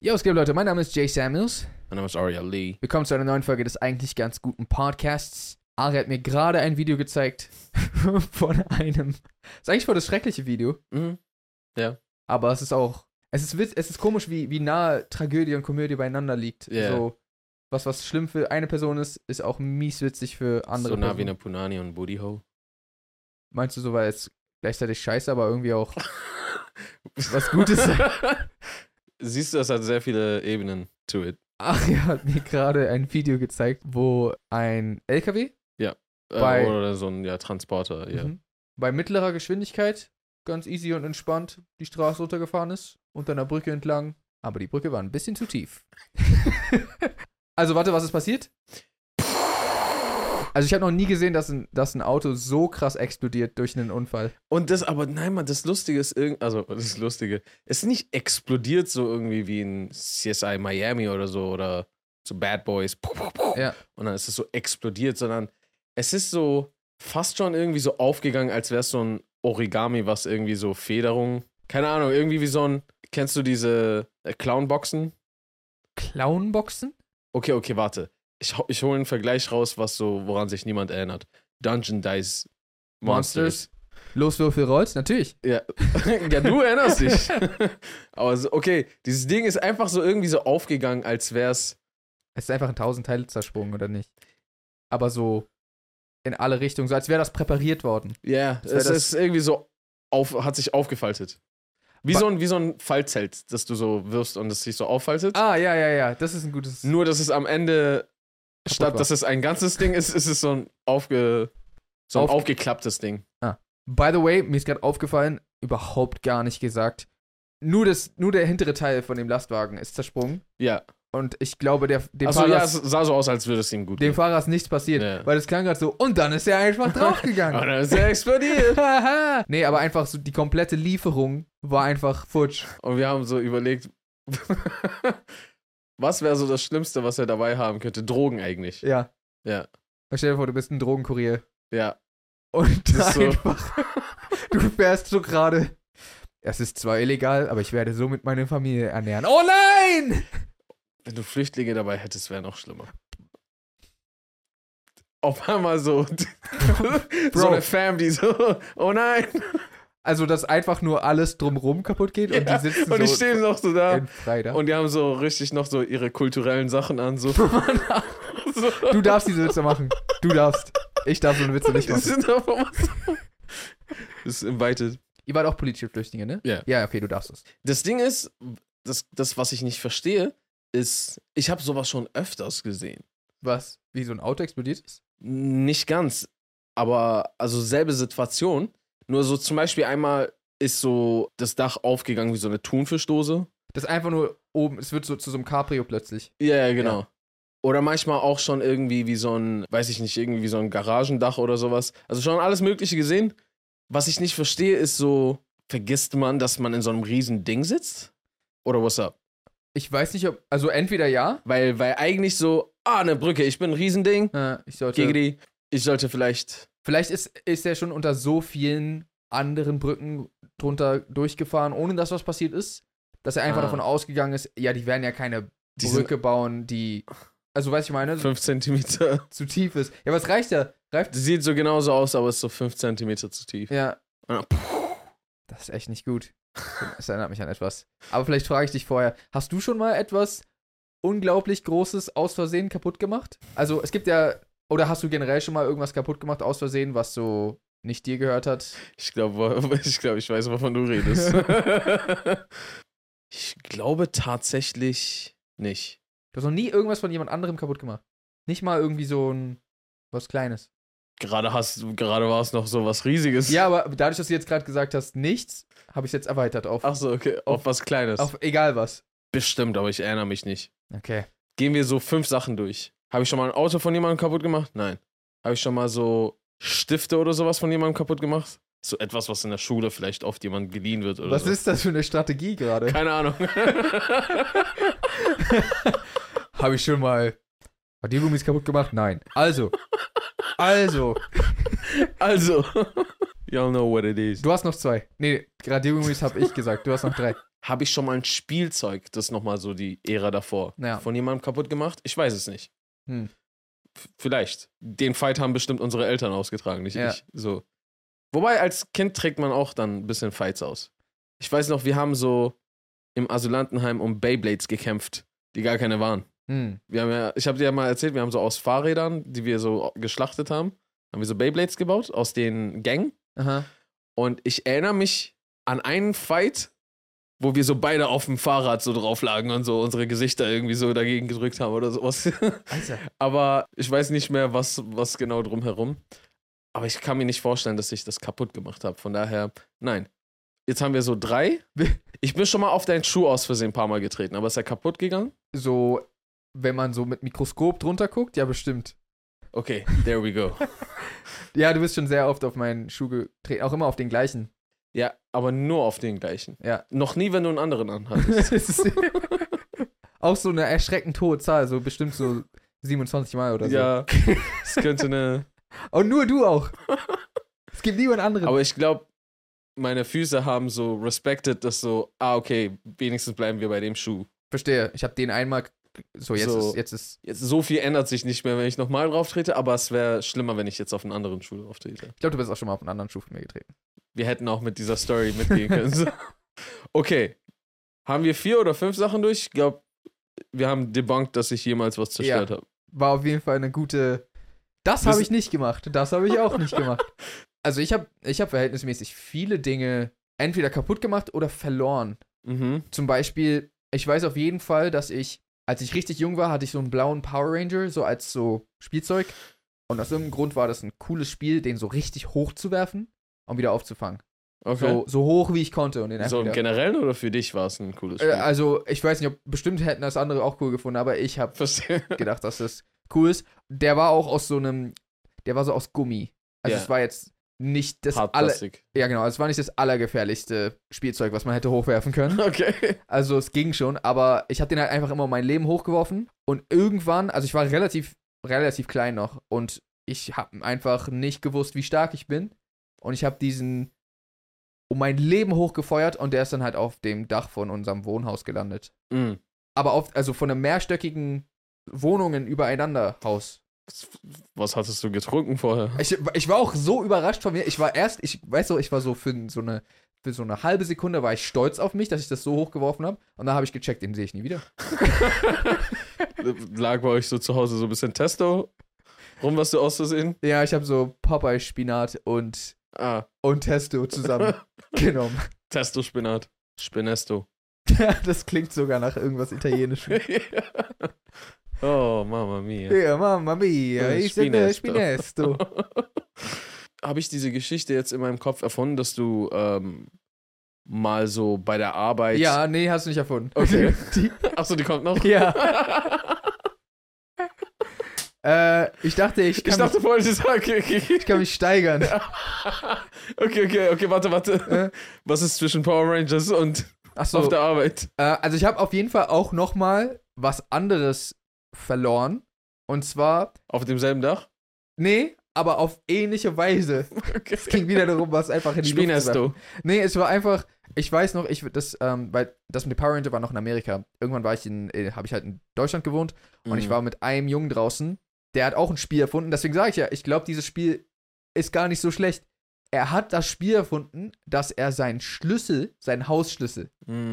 Yo, was geht, Leute? Mein Name ist Jay Samuels. Mein Name ist Aria Lee. Willkommen zu einer neuen Folge des eigentlich ganz guten Podcasts. Ari hat mir gerade ein Video gezeigt von einem... Ist eigentlich voll das schreckliche Video. Mhm. Ja. Aber es ist auch... Es ist komisch, wie nah Tragödie und Komödie beieinander liegt. Yeah. So, was schlimm für eine Person ist auch mieswitzig für andere So nah Personen. wie eine Punani und Booty Hole. Meinst du so, weil es gleichzeitig scheiße, aber irgendwie auch was Gutes? Siehst du, das hat sehr viele Ebenen to it. Ari hat mir gerade ein Video gezeigt, wo ein LKW Oder so ein Transporter, ja. bei mittlerer Geschwindigkeit ganz easy und entspannt die Straße runtergefahren ist, unter einer Brücke entlang, aber die Brücke war ein bisschen zu tief. Also warte, was ist passiert? Also ich habe noch nie gesehen, dass ein Auto so krass explodiert durch einen Unfall. Und das Lustige ist es ist nicht explodiert so irgendwie wie in CSI Miami oder so Bad Boys. Ja. Und dann ist es so explodiert, sondern es ist so fast schon irgendwie so aufgegangen, als wäre es so ein Origami, was irgendwie so Federung, keine Ahnung, irgendwie wie so ein, kennst du diese Clownboxen? Clownboxen? Okay, warte. Ich hole einen Vergleich raus, woran sich niemand erinnert. Dungeon Dice Monsters. Loswürfel Rolls? Natürlich. Ja. Ja, du erinnerst dich. Aber okay, dieses Ding ist einfach so irgendwie so aufgegangen, als wär's. Es ist einfach in 1000 Teile zersprungen, oder nicht? Aber so in alle Richtungen, so als wäre das präpariert worden. Ja, es ist irgendwie so hat sich aufgefaltet. Wie so ein Fallzelt, das du so wirfst und es sich so auffaltet. Ah, ja. Das ist ein gutes... Nur, dass es am Ende, statt dass es ein ganzes Ding ist, ist es so ein aufgeklapptes Ding. By the way, mir ist gerade aufgefallen, überhaupt gar nicht gesagt. Nur der hintere Teil von dem Lastwagen ist zersprungen. Ja. Und ich glaube, dem Achso, Fahrer, ja, es sah so aus, als würde es ihm gut dem gehen. Fahrer ist nichts passiert. Ja. Weil es klang gerade so, und dann ist er einfach draufgegangen. Und dann ist er explodiert. Nee, aber einfach so, die komplette Lieferung war einfach futsch. Und wir haben so überlegt, was wäre so das Schlimmste, was er dabei haben könnte? Drogen eigentlich. Ja. Ja. Stell dir vor, du bist ein Drogenkurier. Ja. Und Das ist einfach, du fährst so gerade, es ist zwar illegal, aber ich werde so mit meiner Familie ernähren. Oh nein! Wenn du Flüchtlinge dabei hättest, wäre noch schlimmer. Auf einmal so so eine Family so, oh nein. Also, dass einfach nur alles drumrum kaputt geht und Ja, die sitzen und die so stehen noch so da. frei da. Und die haben so richtig noch so ihre kulturellen Sachen an. So. Du darfst diese Witze machen. Du darfst. Ich darf so eine Witze nicht Die machen. sind einfach so. Das ist invited. Ihr wart auch politische Flüchtlinge, ne? Ja. Ja, okay, du darfst es. Das Ding ist, das, was ich nicht verstehe, ist, ich habe sowas schon öfters gesehen. Was? Wie so ein Auto explodiert ist? Nicht ganz, aber also selbe Situation. Nur so zum Beispiel einmal ist so das Dach aufgegangen wie so eine Thunfischdose. Das ist einfach nur oben, es wird so zu so einem Cabrio plötzlich. Ja, genau. Ja. Oder manchmal auch schon irgendwie wie so ein, weiß ich nicht, irgendwie so ein Garagendach oder sowas. Also schon alles Mögliche gesehen. Was ich nicht verstehe, ist so, vergisst man, dass man in so einem riesen Ding sitzt? Oder what's up? Ich weiß nicht, ob, also entweder ja. Weil eigentlich so, eine Brücke, ich bin ein Riesending. Ich sollte vielleicht. Vielleicht ist er schon unter so vielen anderen Brücken drunter durchgefahren, ohne dass was passiert ist, dass er einfach davon ausgegangen ist, ja, die werden ja keine Brücke bauen, die, also weißt du, ich meine, 5 Zentimeter. zu tief ist. Ja, was reicht ja? Das sieht so genauso aus, aber ist so 5 Zentimeter zu tief. Ja. Und Das ist echt nicht gut. Das erinnert mich an etwas. Aber vielleicht frage ich dich vorher, hast du schon mal etwas unglaublich Großes aus Versehen kaputt gemacht? Also, es gibt ja, oder hast du generell schon mal irgendwas kaputt gemacht aus Versehen, was so nicht dir gehört hat? Ich glaube, ich weiß, wovon du redest. Ich glaube tatsächlich nicht. Du hast noch nie irgendwas von jemand anderem kaputt gemacht. Nicht mal irgendwie so was Kleines. Gerade war es noch so was Riesiges. Ja, aber dadurch, dass du jetzt gerade gesagt hast, nichts, habe ich es jetzt erweitert auf. Ach so, okay. Auf was Kleines. Auf egal was. Bestimmt, aber ich erinnere mich nicht. Okay. Gehen wir so 5 Sachen durch. Habe ich schon mal ein Auto von jemandem kaputt gemacht? Nein. Habe ich schon mal so Stifte oder sowas von jemandem kaputt gemacht? So etwas, was in der Schule vielleicht oft jemand geliehen wird oder Was so. ist das für eine Strategie gerade? Keine Ahnung. Habe ich schon mal Radiergummis kaputt gemacht? Nein. Also. Y'all know what it is. Du hast noch 2. Nee, Radiergummis habe ich gesagt. Du hast noch 3. habe ich schon mal ein Spielzeug, das nochmal so die Ära davor, Ja. von jemandem kaputt gemacht? Ich weiß es nicht. Hm. Vielleicht. Den Fight haben bestimmt unsere Eltern ausgetragen, nicht Ja. ich. So. Wobei, als Kind trägt man auch dann ein bisschen Fights aus. Ich weiß noch, wir haben so im Asylantenheim um Beyblades gekämpft, die gar keine waren. Hm. Ich habe dir ja mal erzählt, wir haben so aus Fahrrädern, die wir so geschlachtet haben wir so Beyblades gebaut, aus den Gängen. Aha. Und ich erinnere mich an einen Fight, wo wir so beide auf dem Fahrrad so drauf lagen und so unsere Gesichter irgendwie so dagegen gedrückt haben oder sowas. Alter. Aber ich weiß nicht mehr, was genau drumherum. Aber ich kann mir nicht vorstellen, dass ich das kaputt gemacht habe. Von daher, nein. Jetzt haben wir so 3. Ich bin schon mal auf deinen Schuh aus Versehen ein paar Mal getreten, aber ist er kaputt gegangen? So, wenn man so mit Mikroskop drunter guckt, ja, bestimmt. Okay, there we go. Ja, du bist schon sehr oft auf meinen Schuh getreten, auch immer auf den gleichen. Ja, aber nur auf den gleichen. Ja. Noch nie, wenn du einen anderen anhattest. Es ist auch so eine erschreckend hohe Zahl, so bestimmt so 27 Mal oder so. Ja, es könnte eine... Und nur du auch. Es gibt niemand anderen. Aber ich glaube, meine Füße haben so respected, dass so, okay, wenigstens bleiben wir bei dem Schuh. Verstehe. Ich habe den einmal. So, jetzt ist. Jetzt so viel ändert sich nicht mehr, wenn ich nochmal drauf trete, aber es wäre schlimmer, wenn ich jetzt auf einen anderen Schuh drauf trete. Ich glaube, du bist auch schon mal auf einen anderen Schuh von mir getreten. Wir hätten auch mit dieser Story mitgehen können. So. Okay. Haben wir 4 oder 5 Sachen durch? Ich glaube, wir haben debunked, dass ich jemals was zerstört habe. War auf jeden Fall eine gute. Das habe ich nicht gemacht. Das habe ich auch nicht gemacht. Also ich hab verhältnismäßig viele Dinge entweder kaputt gemacht oder verloren. Mhm. Zum Beispiel, ich weiß auf jeden Fall, dass als ich richtig jung war, hatte ich so einen blauen Power Ranger, so als so Spielzeug. Und aus irgendeinem Grund war das ein cooles Spiel, den so richtig hoch zu werfen und wieder aufzufangen. Okay. So hoch, wie ich konnte. Und den So im wieder. Generellen oder für dich war es ein cooles Spiel? Also, ich weiß nicht, ob bestimmt hätten das andere auch cool gefunden, aber ich habe Verstehe. gedacht, dass das cool ist. Der war auch aus der war so aus Gummi. Also Ja. es war jetzt nicht das Hartplastik. Ja, genau, es war nicht das allergefährlichste Spielzeug, was man hätte hochwerfen können. Okay. Also es ging schon, aber ich habe den halt einfach immer um mein Leben hochgeworfen und irgendwann, also ich war relativ klein noch und ich habe einfach nicht gewusst, wie stark ich bin und ich habe diesen um mein Leben hochgefeuert und der ist dann halt auf dem Dach von unserem Wohnhaus gelandet. Mhm. Aber also von einem mehrstöckigen Wohnungen übereinander Haus. Was hattest du getrunken vorher? Ich war auch so überrascht von mir. Ich war so für so eine halbe Sekunde war ich stolz auf mich, dass ich das so hochgeworfen habe. Und dann habe ich gecheckt, den sehe ich nie wieder. Lag bei euch so zu Hause so ein bisschen Testo rum, was du auszusehen? Ja, ich habe so Popeye-Spinat und Testo zusammen genommen. Testo-Spinat. Spinesto. Ja, das klingt sogar nach irgendwas Italienischem. Oh, Mamma Mia. Ja, Mamma Mia, ich sage Spinesto. Habe ich diese Geschichte jetzt in meinem Kopf erfunden, dass du mal so bei der Arbeit... Ja, nee, hast du nicht erfunden. Okay. Achso, die kommt noch? Ja. Ich dachte, ich kann mich steigern. Okay, warte. Was ist zwischen Power Rangers und Achso. auf der Arbeit? Also ich habe auf jeden Fall auch noch mal was anderes verloren. Und zwar... Auf demselben Dach? Nee, aber auf ähnliche Weise. Okay. Es ging wieder darum, was einfach in die Luft zu werfen. Spinesto. Nee, es war einfach... Ich weiß noch, weil das mit den Power Ranger war noch in Amerika. Irgendwann habe ich halt in Deutschland gewohnt. Und ich war mit einem Jungen draußen, der hat auch ein Spiel erfunden. Deswegen sage ich ja, ich glaube, dieses Spiel ist gar nicht so schlecht. Er hat das Spiel erfunden, dass er seinen Hausschlüssel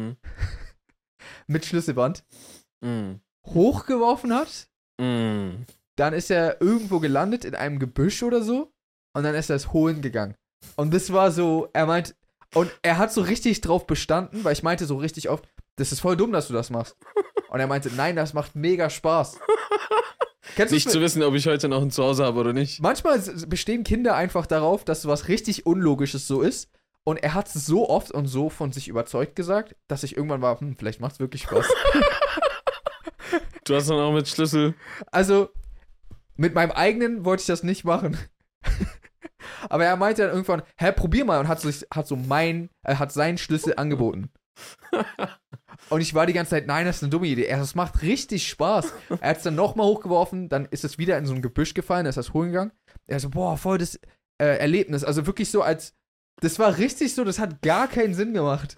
mit Schlüsselband hochgeworfen hat. Dann ist er irgendwo gelandet in einem Gebüsch oder so. Und dann ist er es holen gegangen. Und das war so, und er hat so richtig drauf bestanden, weil ich meinte so richtig oft, das ist voll dumm, dass du das machst. Und er meinte, nein, das macht mega Spaß. Kennst du Nicht zu wissen, ob ich heute noch ein Zuhause habe oder nicht. Manchmal bestehen Kinder einfach darauf, dass was richtig Unlogisches so ist. Und er hat es so oft und so von sich überzeugt gesagt, dass ich irgendwann war, vielleicht macht es wirklich Spaß. Du hast dann auch mit Schlüssel. Also, mit meinem eigenen wollte ich das nicht machen. Aber er meinte dann irgendwann, probier mal und hat seinen Schlüssel angeboten. Und ich war die ganze Zeit, nein, das ist eine dumme Idee. Das macht richtig Spaß. Er hat es dann nochmal hochgeworfen, dann ist es wieder in so ein Gebüsch gefallen, ist das holen gegangen. Er so, boah, voll das Erlebnis. Also wirklich so das war richtig so, das hat gar keinen Sinn gemacht.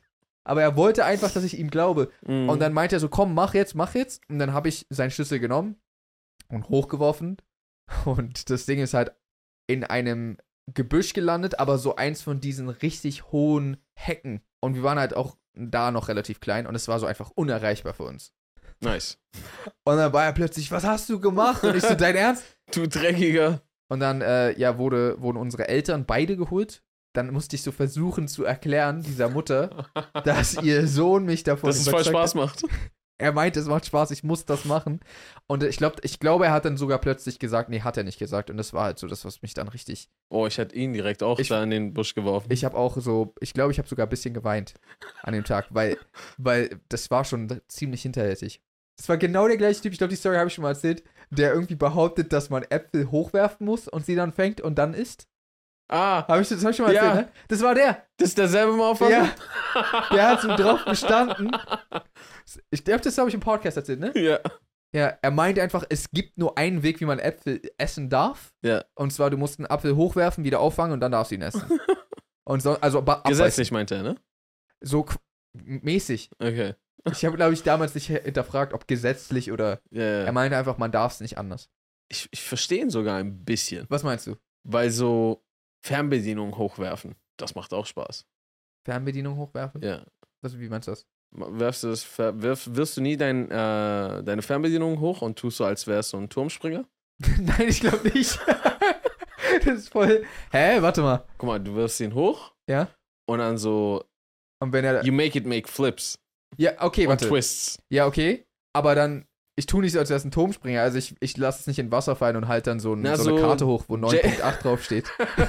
aber er wollte einfach, dass ich ihm glaube. Mhm. Und dann meinte er so, komm, mach jetzt. Und dann habe ich seinen Schlüssel genommen und hochgeworfen. Und das Ding ist halt in einem Gebüsch gelandet, aber so eins von diesen richtig hohen Hecken. Und wir waren halt auch da noch relativ klein und es war so einfach unerreichbar für uns. Nice. Und dann war er plötzlich, was hast du gemacht? Und ich so, dein Ernst? Du Dreckiger. Und dann, wurden unsere Eltern beide geholt. Dann musste ich so versuchen zu erklären, dieser Mutter, dass ihr Sohn mich davon Dass es voll Spaß macht. Er meinte, es macht Spaß, ich muss das machen. Und ich glaube, er hat dann sogar plötzlich gesagt, nee, hat er nicht gesagt. Und das war halt so das, was mich dann richtig... Oh, ich hätte ihn direkt auch da in den Busch geworfen. Ich habe auch so, ich glaube, ich habe sogar ein bisschen geweint an dem Tag, weil das war schon ziemlich hinterhältig. Das war genau der gleiche Typ, ich glaube, die Story habe ich schon mal erzählt, der irgendwie behauptet, dass man Äpfel hochwerfen muss und sie dann fängt und dann isst. Ah. Das habe ich schon mal erzählt, ne? Das war der. Das ist derselbe Motherfucker? Ja. Der hat so drauf bestanden. Ich glaube, das habe ich im Podcast erzählt, ne? Ja. Ja, er meinte einfach, es gibt nur einen Weg, wie man Äpfel essen darf. Ja. Und zwar, du musst einen Apfel hochwerfen, wieder auffangen und dann darfst du ihn essen. Und so, also gesetzlich meinte er, ne? So mäßig. Okay. Ich habe, glaube ich, damals nicht hinterfragt, ob gesetzlich oder. Ja. Er meinte einfach, man darf es nicht anders. Ich verstehe ihn sogar ein bisschen. Was meinst du? Weil so Fernbedienung hochwerfen, das macht auch Spaß. Fernbedienung hochwerfen? Ja. Wie meinst du das? Wirfst du nie deine Fernbedienung hoch und tust so, als wärst du ein Turmspringer? Nein, ich glaube nicht. Das ist voll. Hä? Warte mal. Guck mal, du wirfst ihn hoch. Ja. Und dann so. Und wenn er. You make flips. Ja, okay, warte. Und Twists. Ja, okay. Aber dann. Ich tue nicht so, als wäre es ein Turmspringer. Also ich lasse es nicht in Wasser fallen und halte dann so eine Karte hoch, wo 9.8 draufsteht.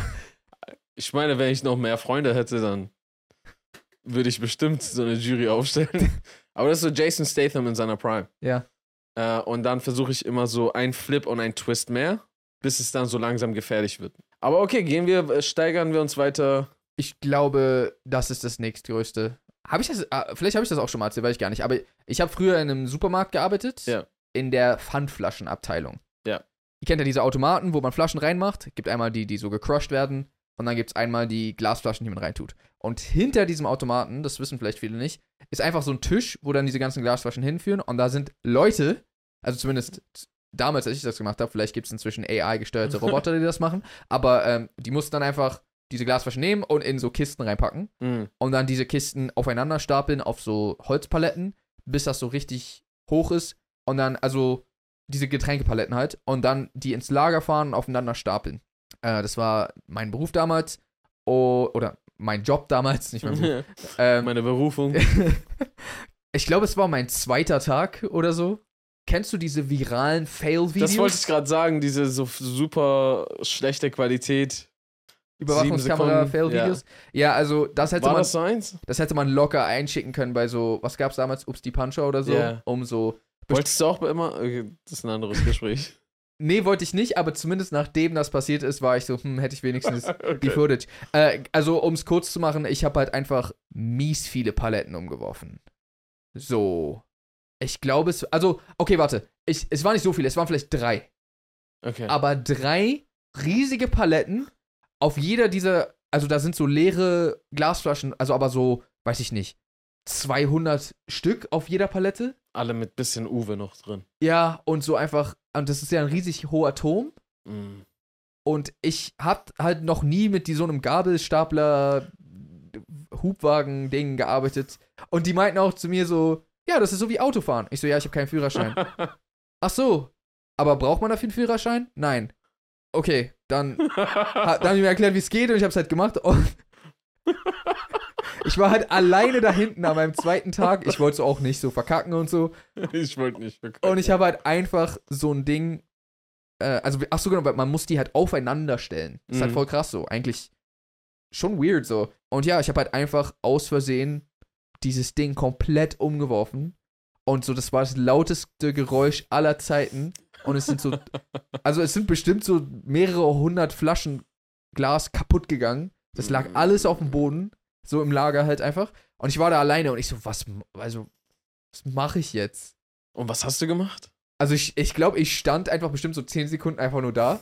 Ich meine, wenn ich noch mehr Freunde hätte, dann würde ich bestimmt so eine Jury aufstellen. Aber das ist so Jason Statham in seiner Prime. Ja. Und dann versuche ich immer so einen Flip und einen Twist mehr, bis es dann so langsam gefährlich wird. Aber okay, steigern wir uns weiter. Ich glaube, das ist das nächstgrößte. Vielleicht habe ich das auch schon mal erzählt, weiß ich gar nicht. Aber ich habe früher in einem Supermarkt gearbeitet. Ja. In der Pfandflaschenabteilung. Ja. Ihr kennt ja diese Automaten, wo man Flaschen reinmacht. Gibt einmal die so gecrushed werden. Und dann gibt es einmal die Glasflaschen, die man reintut. Und hinter diesem Automaten, das wissen vielleicht viele nicht, ist einfach so ein Tisch, wo dann diese ganzen Glasflaschen hinführen. Und da sind Leute, also zumindest damals, als ich das gemacht habe, vielleicht gibt es inzwischen AI-gesteuerte Roboter, die das machen. Aber die mussten dann einfach diese Glasflaschen nehmen und in so Kisten reinpacken. Mhm. Und dann diese Kisten aufeinander stapeln auf so Holzpaletten, bis das so richtig hoch ist. Und dann, also diese Getränkepaletten halt. Und dann die ins Lager fahren und aufeinander stapeln. Das war mein Beruf damals. Oder mein Job damals, nicht mein Beruf. Meine Berufung. Ich glaube, es war mein zweiter Tag oder so. Kennst du diese viralen Fail-Videos? Das wollte ich gerade sagen, diese so super schlechte Qualität. Überwachungskamera-Fail-Videos. Ja, also das hätte War man. das so eins? Das hätte man locker einschicken können bei so, was gab's damals? Ups, die Puncher oder so. Yeah. Um so. Wolltest du auch immer. Okay, das ist ein anderes Gespräch. Nee, wollte ich nicht, aber zumindest nachdem das passiert ist, war ich so, hätte ich wenigstens Okay. die Footage. Also, um es kurz zu machen, ich habe halt einfach mies viele Paletten umgeworfen. So. Ich glaube es. Also, okay, warte. Es waren nicht so viele, es waren vielleicht 3. Okay. Aber 3 riesige Paletten auf jeder dieser. Also, da sind so leere Glasflaschen, also aber so, weiß ich nicht, 200 Stück auf jeder Palette. Alle mit bisschen Uwe noch drin. Ja, und so einfach. Und das ist ja ein riesig hoher Turm. Mm. Und ich hab halt noch nie mit so einem Gabelstapler Hubwagen-Ding gearbeitet. Und die meinten auch zu mir so, ja, das ist so wie Autofahren. Ich so, ja, ich habe keinen Führerschein. Ach so, aber braucht man dafür einen Führerschein? Nein. Okay, dann haben die mir erklärt, wie es geht und ich hab's halt gemacht. Und ich war halt alleine da hinten an meinem zweiten Tag. Ich wollte so auch nicht so verkacken und so. Ich wollte nicht verkacken. Und ich habe halt einfach so ein Ding, ach so genau, weil man muss die halt aufeinander stellen. Das ist halt voll krass so. Eigentlich schon weird so. Und ja, ich habe halt einfach aus Versehen dieses Ding komplett umgeworfen. Und so, das war das lauteste Geräusch aller Zeiten. Und es sind so, also es sind bestimmt so mehrere 100 Flaschen Glas kaputt gegangen. Das lag alles auf dem Boden, so im Lager halt einfach. Und ich war da alleine und ich so, was mache ich jetzt? Und was hast du gemacht? Also ich glaube, ich stand einfach bestimmt so 10 Sekunden einfach nur da.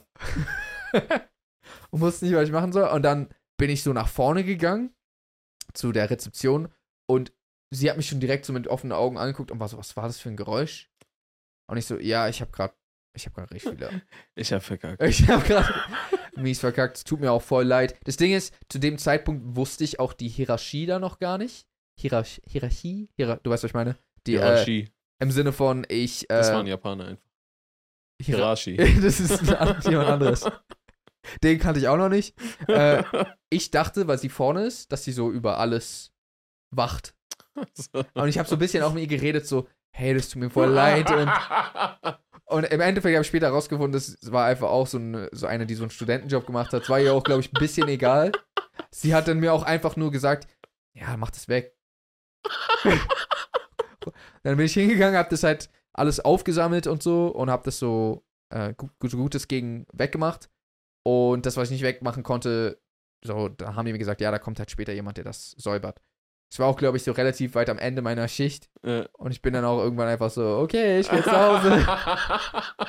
Und wusste nicht, was ich machen soll. Und dann bin ich so nach vorne gegangen, zu der Rezeption. Und sie hat mich schon direkt so mit offenen Augen angeguckt und war so, was war das für ein Geräusch? Und ich so, ja, ich habe gerade richtig viele. Ich hab verkackt. Ich habe gerade mies verkackt. Es tut mir auch voll leid. Das Ding ist, zu dem Zeitpunkt wusste ich auch die Hierarchie da noch gar nicht. Hierarchie? Du weißt, was ich meine? Die, Hierarchie. Im Sinne von, Das waren Japaner einfach. Hierarchie. Das ist jemand anderes. Den kannte ich auch noch nicht. Ich dachte, weil sie vorne ist, dass sie so über alles wacht. Und ich habe so ein bisschen auch mit ihr geredet, so, hey, das tut mir voll leid. Und im Endeffekt habe ich später herausgefunden, das war einfach auch so eine, die so einen Studentenjob gemacht hat. Das war ihr auch, glaube ich, ein bisschen egal. Sie hat dann mir auch einfach nur gesagt, ja, mach das weg. Dann bin ich hingegangen, habe das halt alles aufgesammelt und so und habe das so Gutes gegen weggemacht. Und das, was ich nicht wegmachen konnte, so, da haben die mir gesagt, ja, da kommt halt später jemand, der das säubert. Es war auch, glaube ich, so relativ weit am Ende meiner Schicht. Und ich bin dann auch irgendwann einfach so, okay, ich geh jetzt nach Hause.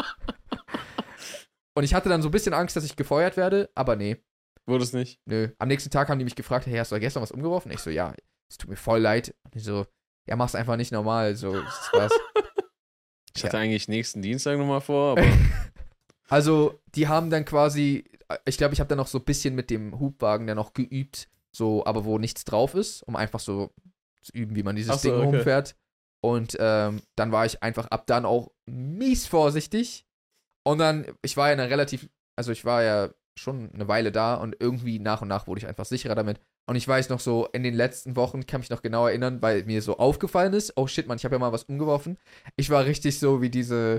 Und ich hatte dann so ein bisschen Angst, dass ich gefeuert werde, aber nee. Wurde es nicht? Nö. Am nächsten Tag haben die mich gefragt, hey, hast du gestern was umgeworfen? Ich so, ja, es tut mir voll leid. Und ich so, ja, mach's einfach nicht normal, so, das war's. Ich hatte eigentlich nächsten Dienstag nochmal vor, aber... Also, die haben dann quasi, ich glaube, ich habe dann noch so ein bisschen mit dem Hubwagen dann noch geübt, so, aber wo nichts drauf ist, um einfach so zu üben, wie man dieses Ding rumfährt. Und dann war ich einfach ab dann auch mies vorsichtig. Und dann, ich war ja schon eine Weile da und irgendwie nach und nach wurde ich einfach sicherer damit. Und ich weiß noch so, in den letzten Wochen kann mich noch genau erinnern, weil mir so aufgefallen ist, oh shit, Mann, ich habe ja mal was umgeworfen. Ich war richtig so wie diese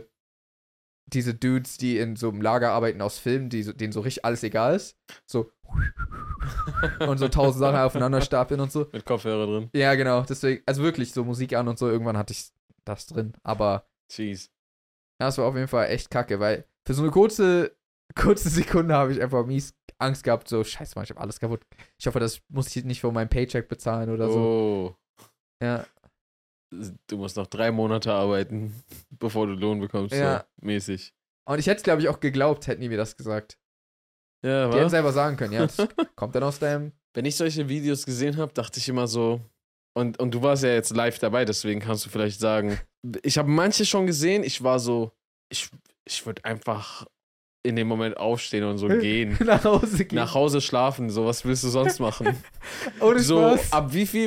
Dudes, die in so einem Lager arbeiten aus Filmen, denen so richtig alles egal ist. So und so 1000 Sachen aufeinander stapeln und so. Mit Kopfhörer drin. Ja, genau. Deswegen, also wirklich so Musik an und so, irgendwann hatte ich das drin. Aber Jeez. das war auf jeden Fall echt kacke, weil für so eine kurze Sekunde habe ich einfach mies Angst gehabt, so, scheiße, Mann, ich habe alles kaputt. Ich hoffe, das muss ich nicht von meinem Paycheck bezahlen oder so. Oh. Ja. Du musst noch 3 Monate arbeiten, bevor du Lohn bekommst, Ja. so mäßig. Und ich hätte es, glaube ich, auch geglaubt, hätten die mir das gesagt. Ja, Die hätten selber sagen können, ja, das kommt dann aus deinem... Wenn ich solche Videos gesehen habe, dachte ich immer so, und du warst ja jetzt live dabei, deswegen kannst du vielleicht sagen, ich habe manche schon gesehen, ich war so, ich würde einfach in dem Moment aufstehen und so gehen. Nach Hause gehen. Nach Hause schlafen, so, was willst du sonst machen? Ohne So, Spaß.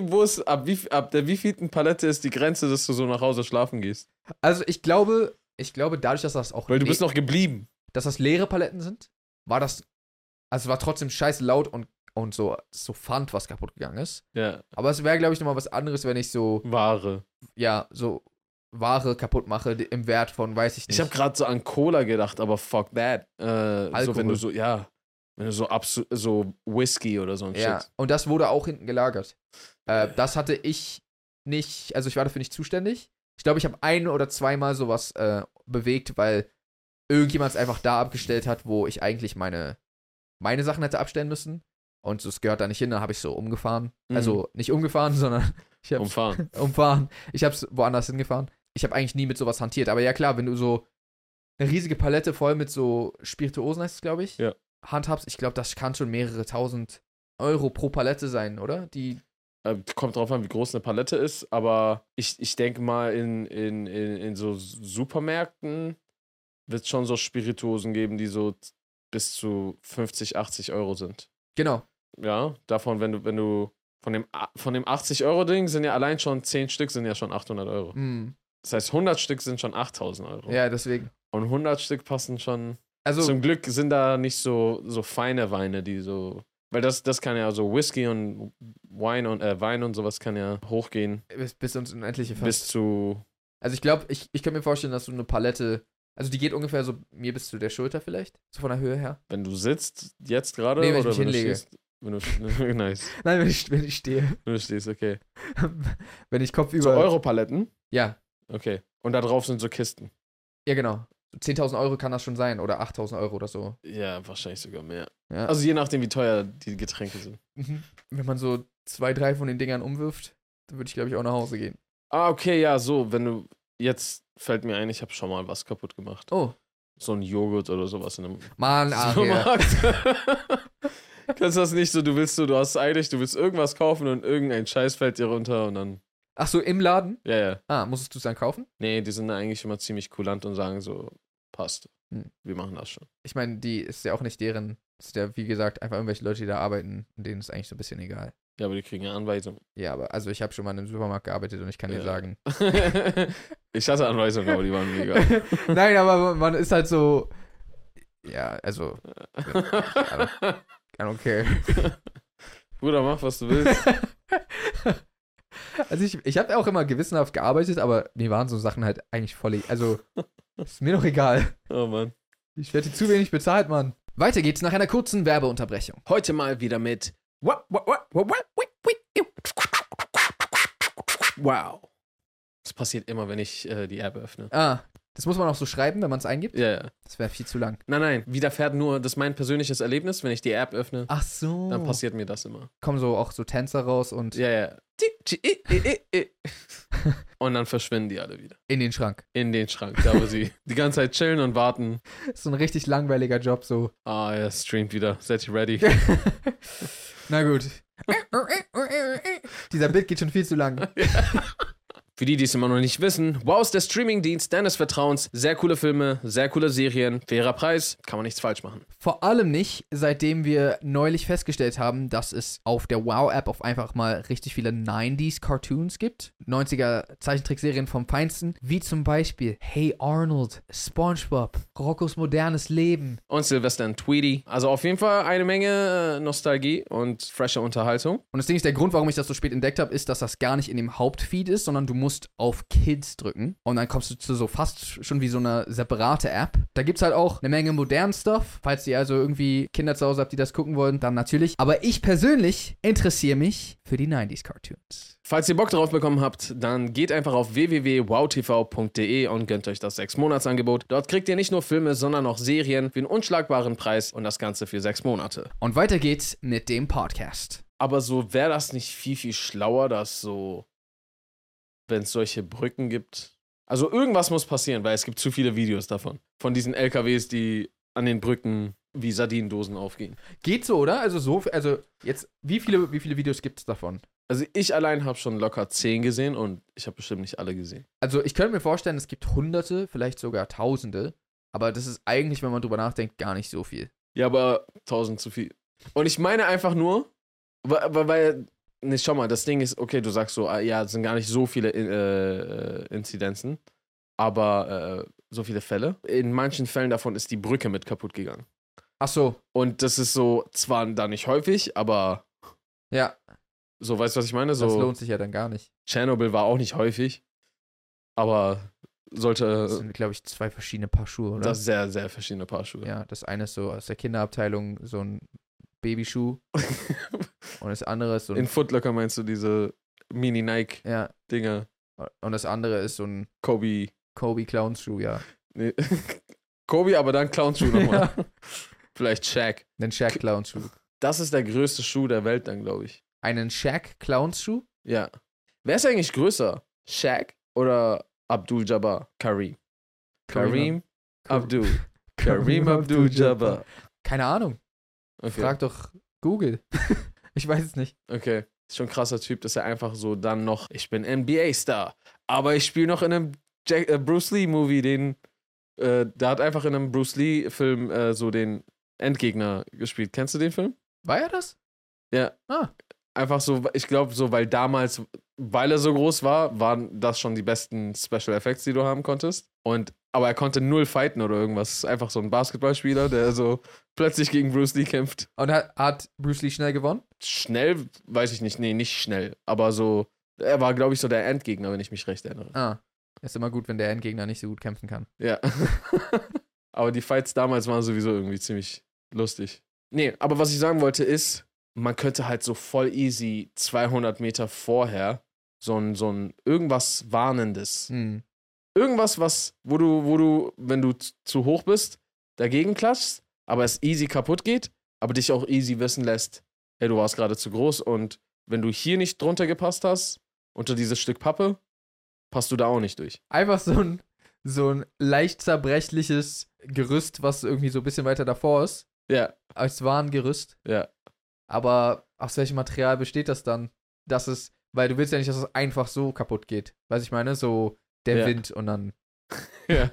ab der wievielten Palette ist die Grenze, dass du so nach Hause schlafen gehst? Also ich glaube, dadurch, dass das auch Weil du bist noch geblieben. dass das leere Paletten sind, war das, also es war trotzdem scheiße laut und so Pfand, was kaputt gegangen ist. Ja. Aber es wäre, glaube ich, nochmal was anderes, wenn ich so, Ware. ja, so Ware kaputt mache im Wert von, weiß ich nicht. Ich habe gerade so an Cola gedacht, aber fuck that. So, wenn du so, ja, wenn du so Whisky oder so ein ja, Shit. und das wurde auch hinten gelagert. Das hatte ich nicht, also ich war dafür nicht zuständig. Ich glaube, ich habe ein- oder zweimal sowas bewegt, weil irgendjemand es einfach da abgestellt hat, wo ich eigentlich meine Sachen hätte abstellen müssen. Und das gehört da nicht hin, dann habe ich so umgefahren. Mhm. Also nicht umgefahren, sondern ich habe umfahren. Ich habe es woanders hingefahren. Ich habe eigentlich nie mit sowas hantiert. Aber ja klar, wenn du so eine riesige Palette voll mit so Spirituosen, heißt es, glaube ich, ja, handhabst, ich glaube, das kann schon mehrere tausend Euro pro Palette sein, oder? Die kommt drauf an, wie groß eine Palette ist, aber ich denke mal, in so Supermärkten wird es schon so Spirituosen geben, die so bis zu 50, 80 Euro sind. Genau. Ja, davon, wenn du von dem 80-Euro-Ding sind ja allein schon 10 Stück sind ja schon 800 Euro. Mm. Das heißt, 100 Stück sind schon 8000 Euro. Ja, deswegen. Und 100 Stück passen schon. Also, Zum Glück sind da nicht so feine Weine, die so. Weil das kann ja so Whisky und Wein und sowas kann ja hochgehen. bis ins Unendliche fast. Bis zu. Also ich glaube, ich könnte mir vorstellen, dass so eine Palette, also die geht ungefähr so mir bis zu der Schulter vielleicht, so von der Höhe her. Wenn du sitzt, jetzt gerade? Nee, wenn ich oder mich hinlege. Du stehst? Nice. Nein, wenn ich stehe. Wenn du stehst, okay. Wenn ich Kopf über... So Europaletten? Ja. Okay. Und da drauf sind so Kisten? Ja, genau. 10.000 Euro kann das schon sein oder 8.000 Euro oder so. Ja, wahrscheinlich sogar mehr. Ja. Also je nachdem, wie teuer die Getränke sind. Wenn man so 2, 3 von den Dingern umwirft, dann würde ich, glaube ich, auch nach Hause gehen. Ah, okay, ja, so, wenn du. Jetzt fällt mir ein, ich habe schon mal was kaputt gemacht. Oh. So ein Joghurt oder sowas in einem Mann, Supermarkt. Kannst du das nicht so, du hast es eilig, du willst irgendwas kaufen und irgendein Scheiß fällt dir runter und dann Ach so, im Laden? Ja, ja. Ah, musstest du es dann kaufen? Nee, die sind eigentlich immer ziemlich kulant und sagen so, passt. Hm. Wir machen das schon. Ich meine, die ist ja auch nicht deren, ist ja, wie gesagt, einfach irgendwelche Leute, die da arbeiten, und denen ist eigentlich so ein bisschen egal. Ja, aber die kriegen ja Anweisungen. Ja, aber also ich habe schon mal in einem Supermarkt gearbeitet und ich kann dir sagen. Ich hatte Anweisungen, aber die waren mega. Nein, aber man ist halt so. Ja, also. I don't care. Bruder, mach, was du willst. Also ich habe auch immer gewissenhaft gearbeitet, aber mir waren so Sachen halt eigentlich voll. Also, ist mir doch egal. Oh Mann. Ich werde zu wenig bezahlt, Mann. Weiter geht's nach einer kurzen Werbeunterbrechung. Heute mal wieder mit Wow. Das passiert immer, wenn ich die App öffne. Ah, das muss man auch so schreiben, wenn man es eingibt? Ja, ja. Das wäre viel zu lang. Nein, widerfährt nur, das ist mein persönliches Erlebnis, wenn ich die App öffne, Ach so. dann passiert mir das immer. Kommen so auch so Tänzer raus und Ja, ja. Und dann verschwinden die alle wieder. in den Schrank. In den Schrank, da wo sie die ganze Zeit chillen und warten. Das ist so ein richtig langweiliger Job, so. Ah, er streamt wieder. Seid ihr ready? Na gut. Dieser Bit geht schon viel zu lang. Für die, die es immer noch nicht wissen, Wow ist der Streamingdienst deines Vertrauens. Sehr coole Filme, sehr coole Serien, fairer Preis, kann man nichts falsch machen. Vor allem nicht, seitdem wir neulich festgestellt haben, dass es auf der Wow-App auf einfach mal richtig viele 90s-Cartoons gibt. 90er-Zeichentrickserien vom Feinsten, wie zum Beispiel Hey Arnold, SpongeBob, Roccos modernes Leben. Und Sylvester und Tweety. Also auf jeden Fall eine Menge Nostalgie und frische Unterhaltung. Und das Ding ist, der Grund, warum ich das so spät entdeckt habe, ist, dass das gar nicht in dem Hauptfeed ist, sondern du musst auf Kids drücken und dann kommst du zu so fast schon wie so eine separate App. Da gibt's halt auch eine Menge modernen Stuff. Falls ihr also irgendwie Kinder zu Hause habt, die das gucken wollen, dann natürlich. Aber ich persönlich interessiere mich für die 90s-Cartoons. Falls ihr Bock drauf bekommen habt, dann geht einfach auf www.wowtv.de und gönnt euch das 6-Monats-Angebot. Dort kriegt ihr nicht nur Filme, sondern auch Serien für einen unschlagbaren Preis und das Ganze für 6 Monate. Und weiter geht's mit dem Podcast. Aber so wäre das nicht viel, viel schlauer, dass so, wenn es solche Brücken gibt. Also irgendwas muss passieren, weil es gibt zu viele Videos davon. Von diesen LKWs, die an den Brücken wie Sardinendosen aufgehen. Geht so, oder? Also jetzt, wie viele Videos gibt's davon? Also ich allein habe schon locker 10 gesehen und ich habe bestimmt nicht alle gesehen. Also ich könnte mir vorstellen, es gibt Hunderte, vielleicht sogar Tausende. Aber das ist eigentlich, wenn man drüber nachdenkt, gar nicht so viel. Ja, aber 1000 zu viel. Und ich meine einfach nur, weil ne, schau mal, das Ding ist, okay, du sagst so, ja, es sind gar nicht so viele Inzidenzen, aber so viele Fälle. In manchen Fällen davon ist die Brücke mit kaputt gegangen. Ach so. Und das ist so, zwar da nicht häufig, aber Ja, so, weißt du, was ich meine? So, das lohnt sich ja dann gar nicht. Tschernobyl war auch nicht häufig, aber Das sollte sind, glaube ich, 2 verschiedene Paar Schuhe, oder? das sehr, sehr verschiedene Paar Schuhe. Ja, das eine ist so aus der Kinderabteilung so ein Babyschuh und das andere ist so In ein, Foot Locker meinst du diese Mini-Nike-Dinger? ja, und das andere ist so ein Kobe. Kobe Clownsschuh, ja. Nee. Kobe, aber dann Clownschuh nochmal. Ja. Vielleicht Shaq. Einen Shaq Clownsschuh. Das ist der größte Schuh der Welt dann, glaube ich. Einen Shaq Clownsschuh? Ja. Wer ist eigentlich größer? Shaq oder Abdul-Jabbar? Kareem Abdul. Kareem Abdul-Jabbar. Keine Ahnung. Okay. Frag doch Google. Ich weiß es nicht. Okay. Ist schon ein krasser Typ, dass er einfach so dann noch, ich bin NBA-Star, aber ich spiele noch in einem Bruce Lee-Movie, der hat einfach in einem Bruce Lee-Film so den Endgegner gespielt. Kennst du den Film? War er das? Ja. Ah. Einfach so, ich glaube so, weil damals, weil er so groß war, waren das schon die besten Special Effects, die du haben konntest. Aber er konnte null fighten oder irgendwas. Einfach so ein Basketballspieler, der so plötzlich gegen Bruce Lee kämpft. Und hat Bruce Lee schnell gewonnen? Schnell, weiß ich nicht. Nee, nicht schnell. Aber so, er war, glaube ich, so der Endgegner, wenn ich mich recht erinnere. Ah. Ist immer gut, wenn der Endgegner nicht so gut kämpfen kann. Ja. Aber die Fights damals waren sowieso irgendwie ziemlich lustig. Nee, aber was ich sagen wollte ist, man könnte halt so voll easy 200 Meter vorher so ein irgendwas Warnendes. Irgendwas, wo du, wenn du zu hoch bist, dagegen klatschst, aber es easy kaputt geht, aber dich auch easy wissen lässt, hey, du warst gerade zu groß und wenn du hier nicht drunter gepasst hast, unter dieses Stück Pappe, passt du da auch nicht durch. Einfach so ein leicht zerbrechliches Gerüst, was irgendwie so ein bisschen weiter davor ist. Ja. Als Warngerüst. Ja. Aber aus welchem Material besteht das dann? Dass es Weil du willst ja nicht, dass es einfach so kaputt geht. Weiß ich meine? So der Wind und dann Ja.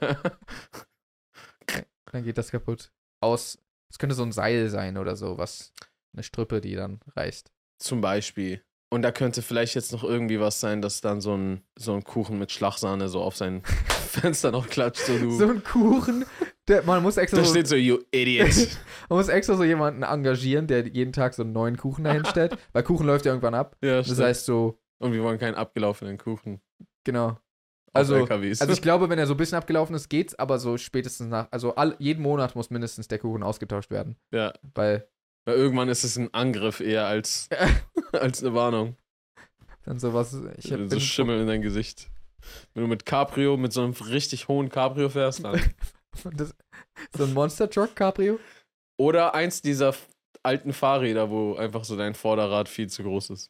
geht das kaputt. Es könnte so ein Seil sein oder so, eine Strüppe, die dann reißt. Zum Beispiel. Und da könnte vielleicht jetzt noch irgendwie was sein, dass dann so ein Kuchen mit Schlagsahne so auf sein Fenster noch klatscht. So ein Kuchen, man muss extra da steht so, you idiot. Man muss extra so jemanden engagieren, der jeden Tag so einen neuen Kuchen dahin stellt, weil Kuchen läuft ja irgendwann ab. Ja, das heißt so. Und wir wollen keinen abgelaufenen Kuchen. Genau. Also ich glaube, wenn er so ein bisschen abgelaufen ist, geht's, aber so spätestens jeden Monat muss mindestens der Kuchen ausgetauscht werden. Ja. Weil irgendwann ist es ein Angriff eher als eine Warnung. Dann sowas. So Schimmel in dein Gesicht. Wenn du mit so einem richtig hohen Cabrio fährst, dann. So ein Monster Truck Cabrio? Oder eins dieser alten Fahrräder, wo einfach so dein Vorderrad viel zu groß ist.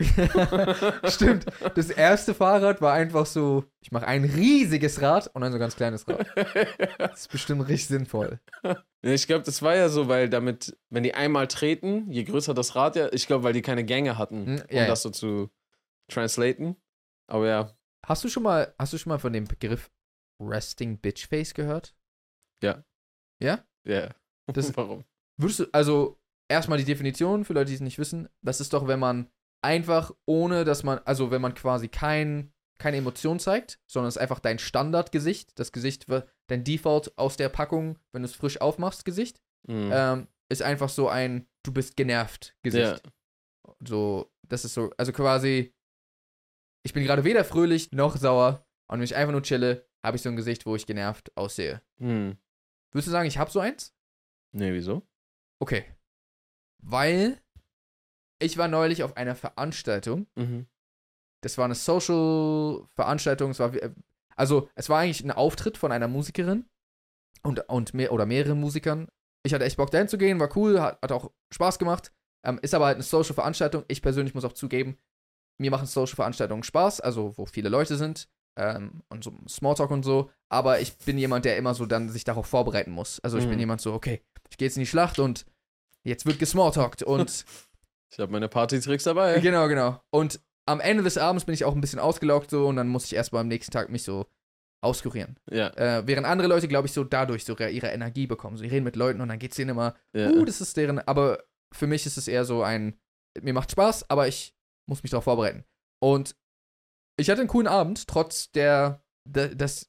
Stimmt. Das erste Fahrrad war einfach so, ich mache ein riesiges Rad und ein so ganz kleines Rad. Das ist bestimmt richtig sinnvoll. Ich glaube, das war ja so, weil damit, wenn die einmal treten, je größer das Rad ja, ich glaube, weil die keine Gänge hatten, das so zu translaten. Aber ja. Hast du schon mal von dem Begriff Resting Bitch Face gehört? Ja. Ja? Ja. Warum? Würdest du, also erstmal die Definition für Leute, die es nicht wissen, das ist doch, wenn man einfach ohne, dass man, also wenn man quasi keine Emotion zeigt, sondern es ist einfach dein Standardgesicht, das Gesicht, dein Default aus der Packung, wenn du es frisch aufmachst, Gesicht, ist einfach so ein, du bist genervt Gesicht. Ja. So, das ist so, also quasi, ich bin gerade weder fröhlich noch sauer und wenn ich einfach nur chille, habe ich so ein Gesicht, wo ich genervt aussehe. Würdest du sagen, ich habe so eins? Nee, wieso? Okay. Weil ich war neulich auf einer Veranstaltung. Das war eine Social-Veranstaltung. Es war eigentlich ein Auftritt von einer Musikerin und mehreren Musikern. Ich hatte echt Bock, dahin zu gehen, war cool, hat auch Spaß gemacht. Ist aber halt eine Social-Veranstaltung. Ich persönlich muss auch zugeben, mir machen Social-Veranstaltungen Spaß, also wo viele Leute sind und so Smalltalk und so. Aber ich bin jemand, der immer so dann sich darauf vorbereiten muss. Also ich bin jemand so, okay, ich gehe jetzt in die Schlacht und jetzt wird gesmalltalkt und ich habe meine Partytricks dabei. Genau. Und am Ende des Abends bin ich auch ein bisschen ausgelaugt so und dann muss ich erst mal am nächsten Tag mich so auskurieren. Ja. Während andere Leute, glaube ich, so dadurch so ihre Energie bekommen. So, die reden mit Leuten und dann geht's denen immer, das ist deren, aber für mich ist es eher so mir macht Spaß, aber ich muss mich darauf vorbereiten. Und ich hatte einen coolen Abend, trotz des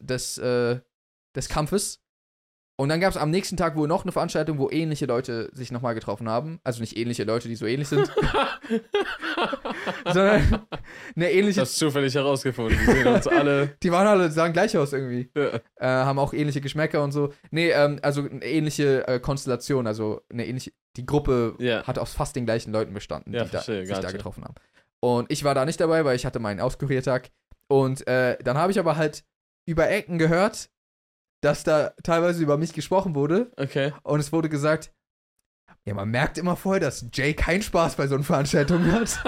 Kampfes. Und dann gab es am nächsten Tag wohl noch eine Veranstaltung, wo ähnliche Leute sich nochmal getroffen haben. Also nicht ähnliche Leute, die so ähnlich sind. Sondern eine ähnliche. Das ist zufällig herausgefunden. Die sehen uns alle. Die sahen gleich aus irgendwie. Ja. Haben auch ähnliche Geschmäcker und so. Nee, also eine ähnliche Konstellation. Also die Gruppe hat aus fast den gleichen Leuten bestanden, die sich da getroffen haben. Und ich war da nicht dabei, weil ich hatte meinen Auskuriertag. Und dann habe ich aber halt über Ecken gehört, dass da teilweise über mich gesprochen wurde. Okay. Und es wurde gesagt, ja, man merkt immer voll, dass Jay keinen Spaß bei so einer Veranstaltung hat.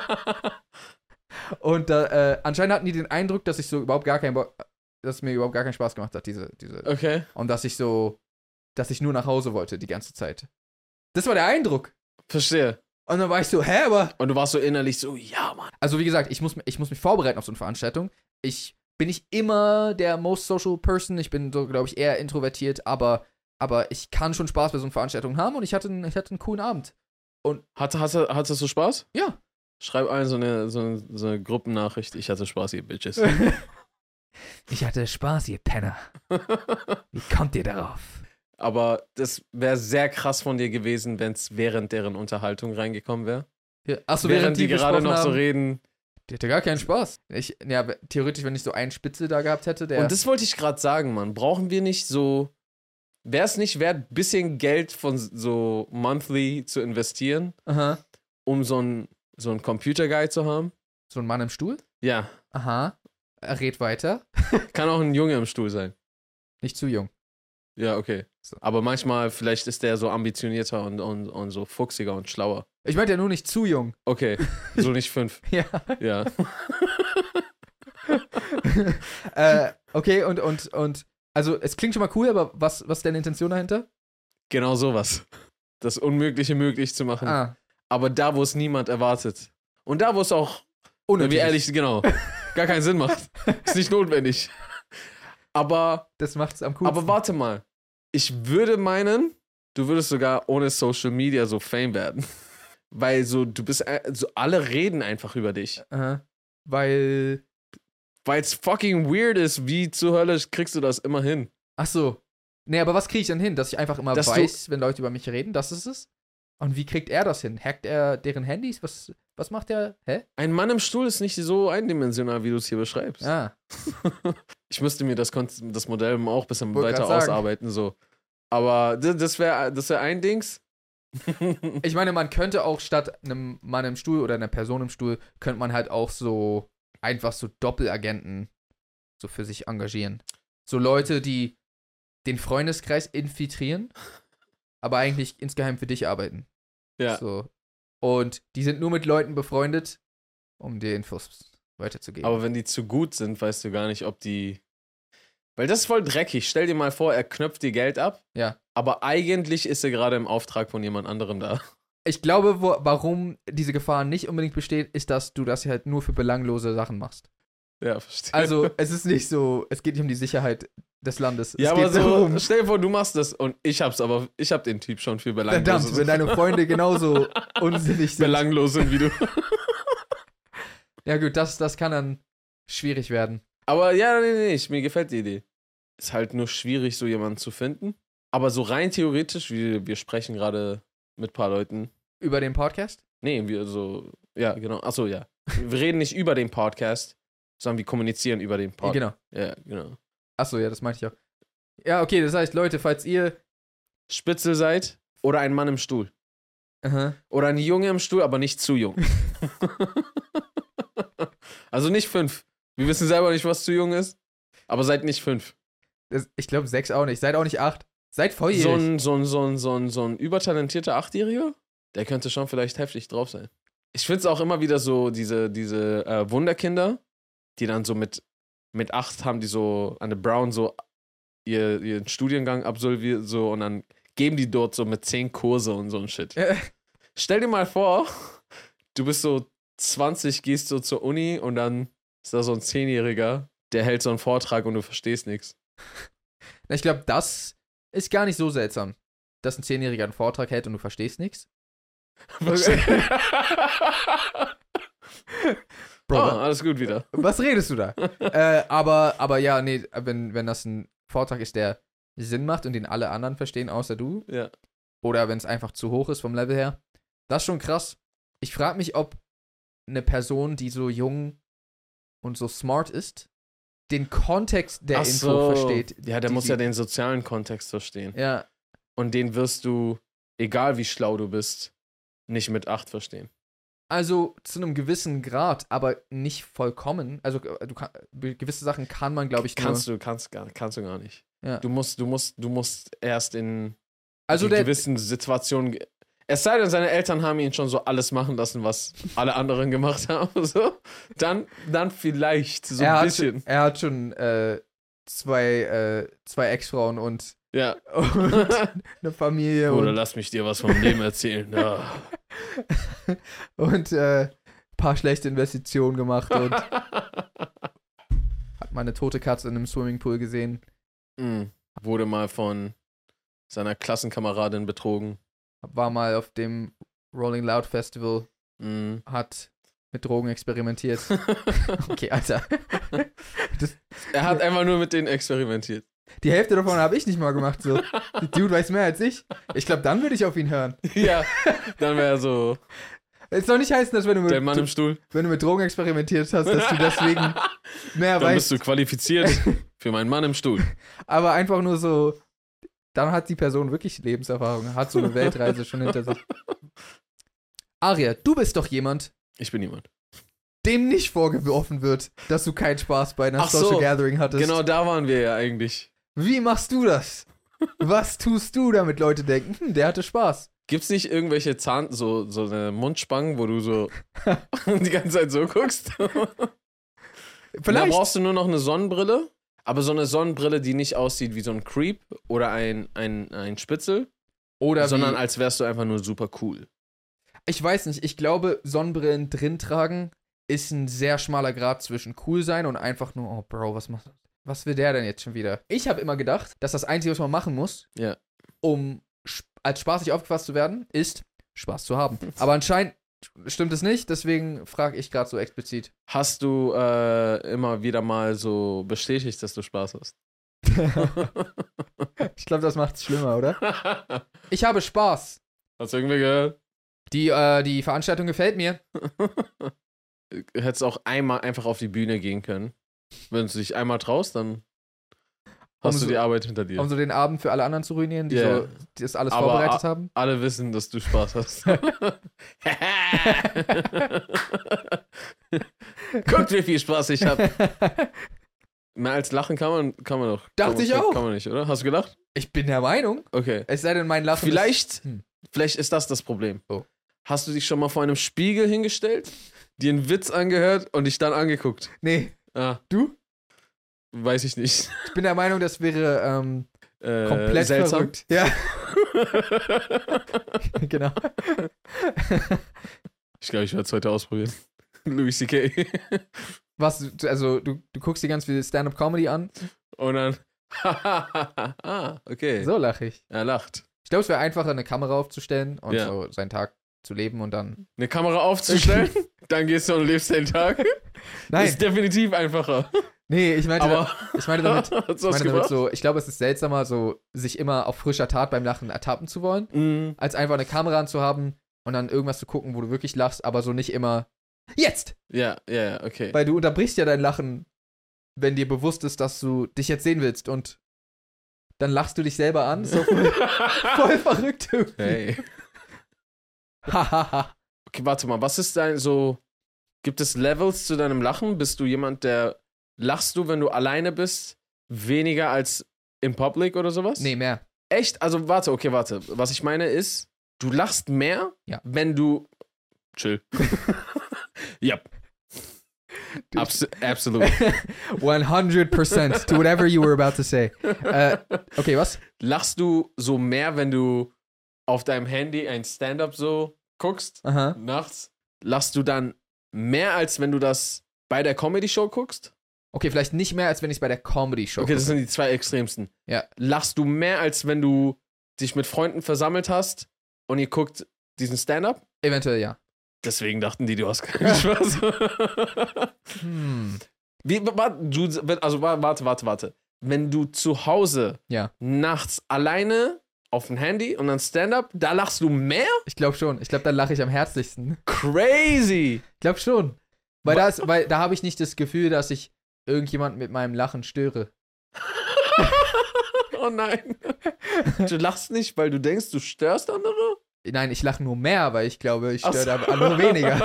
Und anscheinend hatten die den Eindruck, dass ich so dass es mir überhaupt gar keinen Spaß gemacht hat, diese. Okay. Und dass ich nur nach Hause wollte die ganze Zeit. Das war der Eindruck. Verstehe. Und dann war ich so, aber. Und du warst so innerlich so, ja, Mann. Also wie gesagt, ich muss mich vorbereiten auf so eine Veranstaltung. Ich bin nicht immer der most social person. Ich bin so, glaube ich, eher introvertiert, aber ich kann schon Spaß bei so einer Veranstaltung haben und ich hatte einen coolen Abend. Und hattest du Spaß? Ja. Schreib so eine Gruppennachricht. Ich hatte Spaß, ihr Bitches. Ich hatte Spaß, ihr Penner. Wie kommt ihr darauf? Aber das wäre sehr krass von dir gewesen, wenn es während deren Unterhaltung reingekommen wäre. Ja. Achso, während die gerade noch so reden. Die hatte gar keinen Spaß. Theoretisch, wenn ich so einen Spitzel da gehabt hätte, der. Und das wollte ich gerade sagen, Mann. Brauchen wir nicht so. Wäre es nicht wert, ein bisschen Geld von so monthly zu investieren, um so einen Computer-Guy zu haben? So ein Mann im Stuhl? Ja. Aha. Er redet weiter. Kann auch ein Junge im Stuhl sein. Nicht zu jung. Ja, okay. So. Aber manchmal, vielleicht ist der so ambitionierter und so fuchsiger und schlauer. Ich meinte ja nur nicht zu jung. Okay, so nicht 5. Ja. Okay, und also es klingt schon mal cool, aber was ist deine Intention dahinter? Genau sowas. Das Unmögliche möglich zu machen. Aber da, wo es niemand erwartet. Und da, wo es auch Wie ehrlich, genau. Gar keinen Sinn macht. Ist nicht notwendig. Aber das macht's am coolsten. Aber warte mal. Ich würde meinen, du würdest sogar ohne Social Media so Fame werden. Weil so, du bist, so alle reden einfach über dich. Weil es fucking weird ist, wie zur Hölle kriegst du das immer hin? Ach so. Nee, aber was kriege ich dann hin? Dass ich einfach immer weiß, wenn Leute über mich reden, das ist es? Und wie kriegt er das hin? Hackt er deren Handys? Was macht er? Hä? Ein Mann im Stuhl ist nicht so eindimensional, wie du es hier beschreibst. Ah. Ich müsste mir das Modell auch ein bisschen weiter ausarbeiten, so. Aber das wär ein Dings. Ich meine, man könnte auch statt einem Mann im Stuhl oder einer Person im Stuhl, könnte man halt auch so einfach so Doppelagenten so für sich engagieren. So Leute, die den Freundeskreis infiltrieren, aber eigentlich insgeheim für dich arbeiten. Ja. So. Und die sind nur mit Leuten befreundet, um dir Infos weiterzugeben. Aber wenn die zu gut sind, weißt du gar nicht, ob die... Weil das ist voll dreckig. Stell dir mal vor, er knöpft dir Geld ab. Ja. Aber eigentlich ist er gerade im Auftrag von jemand anderem da. Ich glaube, warum diese Gefahr nicht unbedingt besteht, ist, dass du das halt nur für belanglose Sachen machst. Ja, verstehe. Also, es ist nicht so, es geht nicht um die Sicherheit des Landes. Ja, es aber geht so, darum, stell dir vor, du machst das und ich hab den Typ schon für belanglose. verdammt, wenn deine Freunde genauso unsinnig sind. belanglos sind wie du. Ja gut, das kann dann schwierig werden. Aber ja, nee, mir gefällt die Idee. Ist halt nur schwierig, so jemanden zu finden. Aber so rein theoretisch, wir sprechen gerade mit ein paar Leuten. Über den Podcast? Nee, ja, genau. Achso, ja. Wir reden nicht über den Podcast, sondern wir kommunizieren über den Podcast. Genau. Ja, genau. Achso, ja, das meinte ich auch. Ja, okay, das heißt, Leute, falls ihr Spitzel seid oder ein Mann im Stuhl. Oder ein Junge im Stuhl, aber nicht zu jung. Also nicht 5. Wir wissen selber nicht, was zu jung ist, aber seid nicht 5. Ich glaube 6 auch nicht. Seid auch nicht 8. Seid volljährig. So ein übertalentierter 8-Jähriger, der könnte schon vielleicht heftig drauf sein. Ich finde es auch immer wieder so, diese Wunderkinder, die dann so mit 8 haben die so an der Brown so ihren Studiengang absolviert so und dann geben die dort so mit 10 Kurse und so ein Shit. Stell dir mal vor, du bist so 20, gehst so zur Uni und dann ist da so ein 10-Jähriger, der hält so einen Vortrag und du verstehst nichts. Ich glaube, das ist gar nicht so seltsam, dass ein 10-Jähriger einen Vortrag hält und du verstehst nichts. Bro, alles gut wieder. Was redest du da? Aber ja, nee, wenn das ein Vortrag ist, der Sinn macht und den alle anderen verstehen, außer du. Ja. Oder wenn es einfach zu hoch ist vom Level her. Das ist schon krass. Ich frage mich, ob eine Person, die so jung und so smart ist, den Kontext der Info versteht. Ja, der muss ja den sozialen Kontext verstehen. Ja. Und den wirst du, egal wie schlau du bist, nicht mit 8 verstehen. Also zu einem gewissen Grad, aber nicht vollkommen. Also gewisse Sachen kann man, glaube ich, kannst du gar nicht. Ja. Du musst erst in also gewissen Situationen. Es sei denn, seine Eltern haben ihn schon so alles machen lassen, was alle anderen gemacht haben. So. Dann vielleicht so ein bisschen. Er hat schon zwei Ex-Frauen und eine Familie. Oder lass mich dir was vom Leben erzählen. Ja. Und ein paar schlechte Investitionen gemacht und hat mal eine tote Katze in einem Swimmingpool gesehen. Wurde mal von seiner Klassenkameradin betrogen. War mal auf dem Rolling Loud Festival. Hat mit Drogen experimentiert. Okay, Alter. Er hat einfach nur mit denen experimentiert. Die Hälfte davon habe ich nicht mal gemacht. So. Der Dude weiß mehr als ich. Ich glaube, dann würde ich auf ihn hören. Ja, dann wäre er so. Es soll nicht heißen, dass wenn der Mann im Stuhl. Wenn du mit Drogen experimentiert hast, dass du deswegen mehr weißt. Dann bist du qualifiziert für meinen Mann im Stuhl. Aber einfach nur so, dann hat die Person wirklich Lebenserfahrung, hat so eine Weltreise schon hinter sich. Aria, du bist doch jemand. Ich bin jemand. Dem nicht vorgeworfen wird, dass du keinen Spaß bei einer Social Gathering hattest. Genau, da waren wir ja eigentlich. Wie machst du das? Was tust du, damit Leute denken, der hatte Spaß? Gibt's nicht irgendwelche so eine Mundspangen, wo du so die ganze Zeit so guckst? Vielleicht. Da brauchst du nur noch eine Sonnenbrille, aber so eine Sonnenbrille, die nicht aussieht wie so ein Creep oder ein Spitzel, sondern als wärst du einfach nur super cool. Ich weiß nicht, ich glaube, Sonnenbrillen drin tragen ist ein sehr schmaler Grad zwischen cool sein und einfach nur, oh Bro, was will der denn jetzt schon wieder? Ich habe immer gedacht, dass das Einzige, was man machen muss, um als spaßig aufgefasst zu werden, ist, Spaß zu haben. Aber anscheinend stimmt es nicht, deswegen frage ich gerade so explizit. Hast du immer wieder mal so bestätigt, dass du Spaß hast? Ich glaube, das macht es schlimmer, oder? Ich habe Spaß. Hast du irgendwie gehört? Die Veranstaltung gefällt mir. Hättest auch einmal einfach auf die Bühne gehen können. Wenn du dich einmal traust, dann hast du die Arbeit hinter dir. Um so den Abend für alle anderen zu ruinieren, die das alles aber vorbereitet haben. Alle wissen, dass du Spaß hast. Guckt, wie viel Spaß ich habe. Mehr als lachen kann man doch. Dachte ich auch. Kann man nicht, oder? Hast du gedacht? Ich bin der Meinung. Okay. Es sei denn, mein Lachen Vielleicht ist das das Problem. Oh. Hast du dich schon mal vor einem Spiegel hingestellt, dir einen Witz angehört und dich dann angeguckt? Nee. Ah. Du? Weiß ich nicht. Ich bin der Meinung, das wäre komplett seltsam. verrückt. Ja. Genau. Ich glaube, ich werde es heute ausprobieren. Louis C.K. Also du guckst dir ganz viel Stand-Up-Comedy an. Und dann okay. So lache ich. Er lacht. Ich glaube, es wäre einfacher, eine Kamera aufzustellen und so seinen Tag zu leben und dann... Eine Kamera aufzustellen, dann gehst du und lebst den Tag. Nein. Ist definitiv einfacher. Nee, ich meinte damit so, ich glaube, es ist seltsamer, so sich immer auf frischer Tat beim Lachen ertappen zu wollen, als einfach eine Kamera anzuhaben und dann irgendwas zu gucken, wo du wirklich lachst, aber so nicht immer jetzt! Ja, okay. Weil du unterbrichst ja dein Lachen, wenn dir bewusst ist, dass du dich jetzt sehen willst und dann lachst du dich selber an. So voll verrückt irgendwie. Hey. Hahaha. Okay, warte mal, was ist gibt es Levels zu deinem Lachen? Bist du jemand, lachst du, wenn du alleine bist, weniger als im Public oder sowas? Nee, mehr. Echt? Also warte. Was ich meine ist, du lachst mehr, wenn du... Chill. Ja. Absolut. 100% to whatever you were about to say. Okay, was? Lachst du so mehr, wenn du auf deinem Handy ein Stand-up so guckst, nachts? Lachst du dann mehr, als wenn du das bei der Comedy-Show guckst? Okay, vielleicht nicht mehr, als wenn ich es bei der Comedy-Show gucke. Okay, das sind die zwei extremsten. Ja. Lachst du mehr, als wenn du dich mit Freunden versammelt hast und ihr guckt diesen Stand-up? Eventuell, ja. Deswegen dachten die, du hast keinen Spaß. Warte. Wenn du zu Hause nachts alleine auf dem Handy und dann Stand-up, da lachst du mehr? Ich glaube schon. Ich glaube, da lache ich am herzlichsten. Crazy! Ich glaube schon. Weil da habe ich nicht das Gefühl, dass ich irgendjemanden mit meinem Lachen störe. Oh nein. Du lachst nicht, weil du denkst, du störst andere? Nein, ich lache nur mehr, weil ich glaube, ich störe da nur weniger.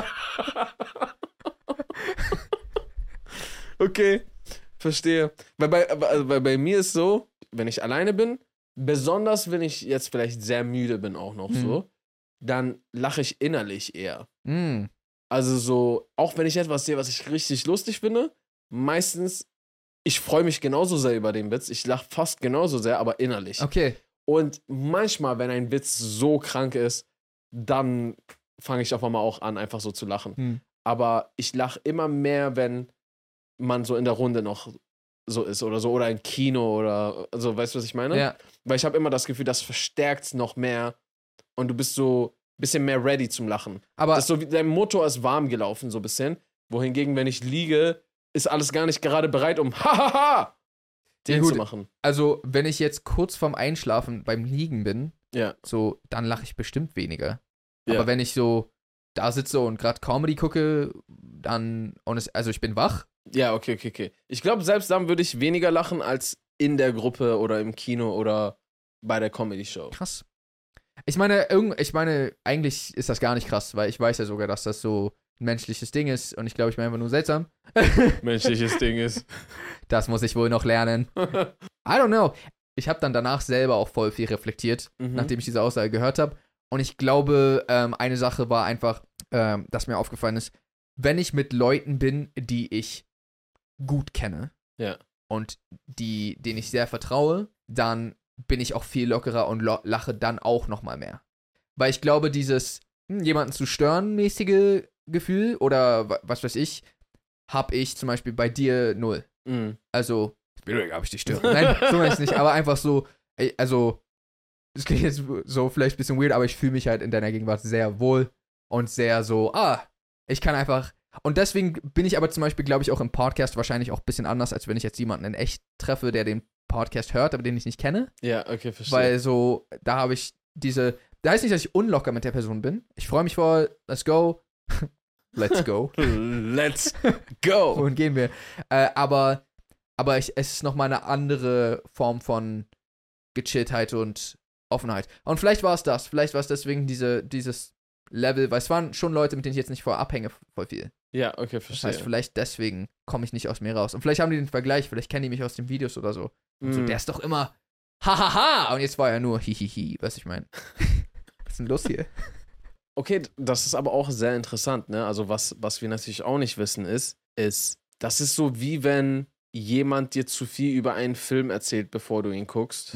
Okay, verstehe. Weil bei mir ist so, wenn ich alleine bin, besonders wenn ich jetzt vielleicht sehr müde bin auch noch so, dann lache ich innerlich eher. Also so, auch wenn ich etwas sehe, was ich richtig lustig finde, meistens, ich freue mich genauso sehr über den Witz, ich lache fast genauso sehr, aber innerlich. Okay. Und manchmal, wenn ein Witz so krank ist, dann fange ich auf einmal auch an, einfach so zu lachen. Aber ich lache immer mehr, wenn man so in der Runde noch so ist oder so, oder im Kino oder so, weißt du, was ich meine? Ja. Weil ich habe immer das Gefühl, das verstärkt es noch mehr und du bist so ein bisschen mehr ready zum Lachen. Aber das ist so wie, dein Motor ist warm gelaufen, so ein bisschen. Wohingegen, wenn ich liege, ist alles gar nicht gerade bereit, um den zu machen. Also, wenn ich jetzt kurz vorm Einschlafen beim Liegen bin, so, dann lache ich bestimmt weniger. Aber wenn ich so da sitze und gerade Comedy gucke, dann, also ich bin wach. Ja, okay. Ich glaube, selbst dann würde ich weniger lachen als in der Gruppe oder im Kino oder bei der Comedy-Show. Krass. Ich meine, eigentlich ist das gar nicht krass, weil ich weiß ja sogar, dass das so ein menschliches Ding ist und ich glaube, ich bin einfach nur seltsam. Menschliches Ding ist. Das muss ich wohl noch lernen. I don't know. Ich habe dann danach selber auch voll viel reflektiert, nachdem ich diese Aussage gehört habe. Und ich glaube, eine Sache war einfach, dass mir aufgefallen ist, wenn ich mit Leuten bin, die ich gut kenne und denen ich sehr vertraue, dann bin ich auch viel lockerer und lache dann auch nochmal mehr. Weil ich glaube, dieses jemanden zu stören mäßige Gefühl oder was weiß ich, habe ich zum Beispiel bei dir 0. Also, ist mir egal, ob ich dich störe. Nein, so meine ich nicht, aber einfach so, also, das klingt jetzt so vielleicht ein bisschen weird, aber ich fühle mich halt in deiner Gegenwart sehr wohl und sehr so, ich kann einfach, und deswegen bin ich aber zum Beispiel, glaube ich, auch im Podcast wahrscheinlich auch ein bisschen anders, als wenn ich jetzt jemanden in echt treffe, der den Podcast hört, aber den ich nicht kenne. Ja, okay, verstehe. Weil so, da habe ich da heißt nicht, dass ich unlocker mit der Person bin. Ich freue mich voll, let's go. Let's go. Let's go. Und gehen wir. Aber es ist nochmal eine andere Form von Gechilltheit und Offenheit. Und vielleicht war es das. Vielleicht war es deswegen dieses Level, weil es waren schon Leute, mit denen ich jetzt nicht vorher abhänge, voll viel. Ja, okay, Das verstehe. heißt, vielleicht deswegen komme ich nicht aus mir raus. Und vielleicht haben die den Vergleich, vielleicht kennen die mich aus den Videos oder so. Und so, der ist doch immer hahaha. Und jetzt war er nur hihihi, was ich meine. Was ist denn los hier? Okay, das ist aber auch sehr interessant, ne? Also was wir natürlich auch nicht wissen ist, das ist so wie wenn jemand dir zu viel über einen Film erzählt, bevor du ihn guckst.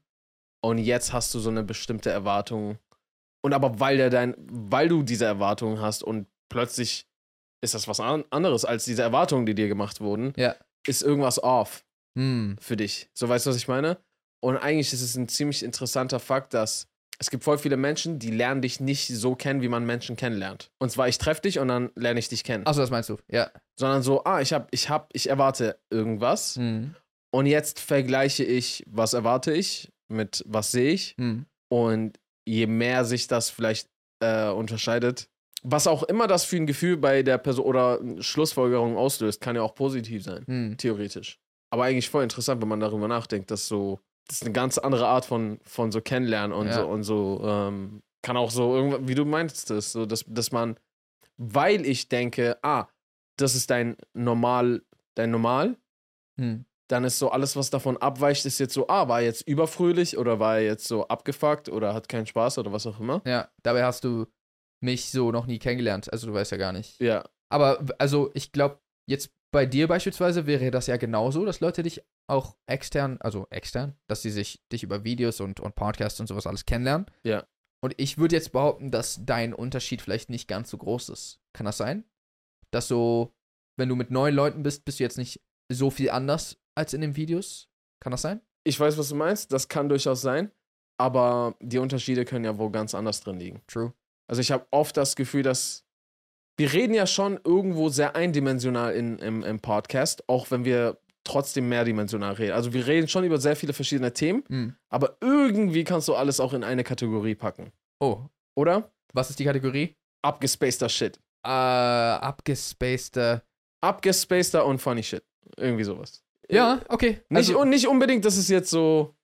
Und jetzt hast du so eine bestimmte Erwartung. Und aber weil du diese Erwartung hast und plötzlich ist das was anderes als diese Erwartungen, die dir gemacht wurden, ist irgendwas off für dich. So, weißt du, was ich meine? Und eigentlich ist es ein ziemlich interessanter Fakt, dass es gibt voll viele Menschen, die lernen dich nicht so kennen, wie man Menschen kennenlernt. Und zwar, ich treffe dich und dann lerne ich dich kennen. Achso, das meinst du, ja. Sondern so, ich erwarte irgendwas und jetzt vergleiche ich, was erwarte ich mit was sehe ich. Und je mehr sich das vielleicht unterscheidet, was auch immer das für ein Gefühl bei der Person oder Schlussfolgerung auslöst, kann ja auch positiv sein, theoretisch. Aber eigentlich voll interessant, wenn man darüber nachdenkt, dass das ist eine ganz andere Art von so Kennenlernen und so kann auch so irgendwas, wie du meintest, so, dass man, weil ich denke, das ist dein Normal, dann ist so alles, was davon abweicht, ist jetzt so, war er jetzt überfröhlich oder war er jetzt so abgefuckt oder hat keinen Spaß oder was auch immer. Ja, dabei hast du mich so noch nie kennengelernt, also du weißt ja gar nicht. Ja. Aber, also ich glaube, jetzt bei dir beispielsweise wäre das ja genauso, dass Leute dich auch extern, dass sie dich über Videos und Podcasts und sowas alles kennenlernen. Ja. Und ich würde jetzt behaupten, dass dein Unterschied vielleicht nicht ganz so groß ist. Kann das sein? Dass so, wenn du mit neuen Leuten bist, bist du jetzt nicht so viel anders als in den Videos? Kann das sein? Ich weiß, was du meinst, das kann durchaus sein, aber die Unterschiede können ja wohl ganz anders drin liegen. True. Also ich habe oft das Gefühl, dass wir reden ja schon irgendwo sehr eindimensional im Podcast, auch wenn wir trotzdem mehrdimensional reden. Also wir reden schon über sehr viele verschiedene Themen, aber irgendwie kannst du alles auch in eine Kategorie packen. Oh. Oder? Was ist die Kategorie? Abgespaceder Shit. Abgespaceder und funny Shit. Irgendwie sowas. Ja, okay. Nicht unbedingt, dass es jetzt so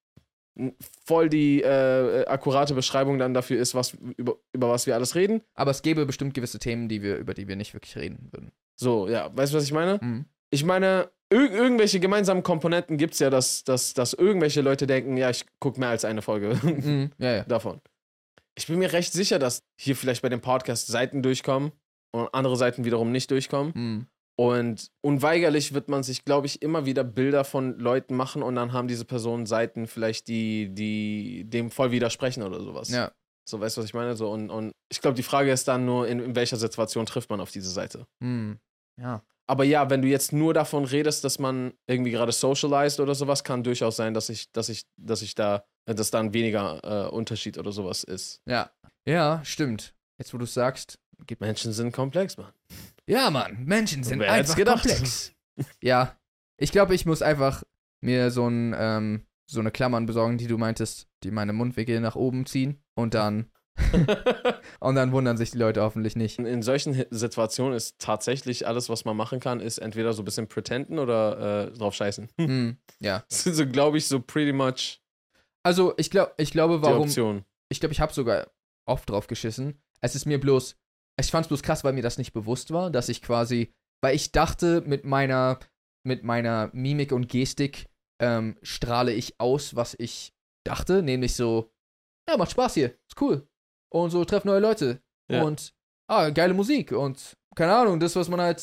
voll die akkurate Beschreibung dann dafür ist, über was wir alles reden. Aber es gäbe bestimmt gewisse Themen, über die wir nicht wirklich reden würden. So, ja. Weißt du, was ich meine? Ich meine, irgendwelche gemeinsamen Komponenten gibt es ja, dass irgendwelche Leute denken, ja, ich gucke mehr als eine Folge davon. Ich bin mir recht sicher, dass hier vielleicht bei dem Podcast Seiten durchkommen und andere Seiten wiederum nicht durchkommen. Und unweigerlich wird man sich, glaube ich, immer wieder Bilder von Leuten machen und dann haben diese Personen Seiten vielleicht, die dem voll widersprechen oder sowas. Ja. So, weißt du, was ich meine? So, und ich glaube, die Frage ist dann nur, in welcher Situation trifft man auf diese Seite. Ja. Aber ja, wenn du jetzt nur davon redest, dass man irgendwie gerade socialized oder sowas, kann durchaus sein, dass da ein weniger Unterschied oder sowas ist. Ja. Ja, stimmt. Jetzt, wo du es sagst, Menschen sind komplex, Mann. Ja, Mann, Menschen sind Wer hätt's einfach gedacht? komplex. Ja, ich glaube, ich muss einfach mir so eine Klammern besorgen, die du meintest, die meine Mundwinkel nach oben ziehen und dann wundern sich die Leute hoffentlich nicht. In solchen Situationen ist tatsächlich alles, was man machen kann, ist entweder so ein bisschen pretenden oder drauf scheißen. Ja. Das ist so, glaube ich, so pretty much Also, ich glaube, warum. die Option. Ich glaube, ich habe sogar oft drauf geschissen. Ich fand es bloß krass, weil mir das nicht bewusst war, dass ich quasi, weil ich dachte, mit meiner Mimik und Gestik strahle ich aus, was ich dachte, nämlich so, ja, macht Spaß hier, ist cool. Und so, treff neue Leute. Ja. Und, geile Musik und, keine Ahnung, das, was man halt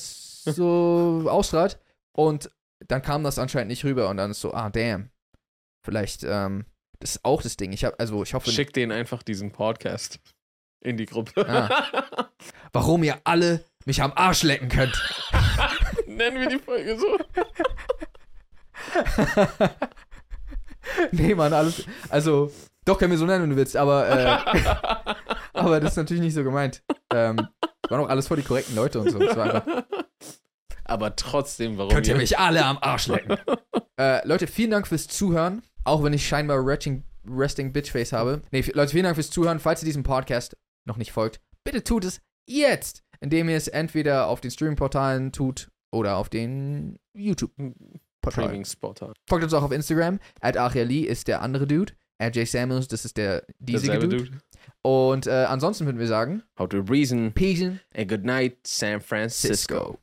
so ausstrahlt. Und dann kam das anscheinend nicht rüber und dann ist so, damn. Vielleicht, das ist auch das Ding. Ich hoffe. Schick denen einfach diesen Podcast In die Gruppe. Ah. Warum ihr alle mich am Arsch lecken könnt. Nennen wir die Folge so. Nee, Mann, alles. Also, doch, können wir so nennen, wenn du willst, aber aber das ist natürlich nicht so gemeint. Waren auch alles voll die korrekten Leute und so. Das war einfach, Aber trotzdem, warum? könnt ihr mich alle am Arsch lecken. Leute, vielen Dank fürs Zuhören. Auch wenn ich scheinbar Resting Bitchface habe. Nee, Leute, vielen Dank fürs Zuhören. Falls ihr diesem Podcast noch nicht folgt, bitte tut es jetzt, indem ihr es entweder auf den Streaming-Portalen tut oder auf den YouTube-Portalen. Streaming-Spotter. Folgt uns auch auf Instagram. @AchiaLi ist der andere Dude. @JSamuels, das ist der diesige Dude. Und ansonsten würden wir sagen, How to reason. Peace. And good night, San Francisco. Cisco.